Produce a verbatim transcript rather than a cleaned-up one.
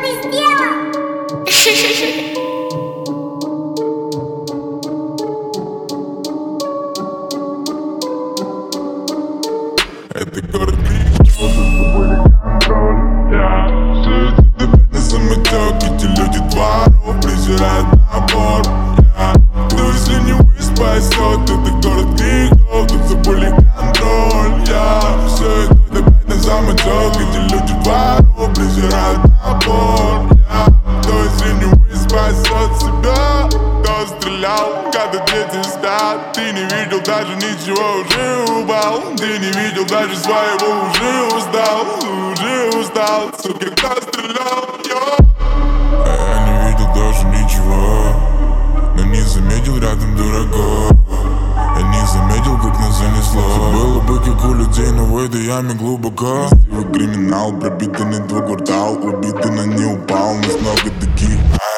ты сделал? Это город Крик, с тобой контроль. Я все это бедный самотек. Эти люди дворов презирают набор. Я, кто если не вы спасет? Это город Крик, тут забыли контроль. Я все это бедный самотек. Эти люди дворов презирают набор. Я, кто если не вы спасет себя? Кто стрелял, когда дети спят? Ты не видел даже ничего, уже упал. Ты не видел даже своего, уже устал. Уже устал, сука, кто стрелял, йо. Я не видел даже ничего, но не заметил рядом дураков. Я не заметил, как нас занесло. Все было бы как у людей, но в этой яме глубоко. Красивый криминал, пробитый не твой квартал. Убитый, но не упал, нас много таких.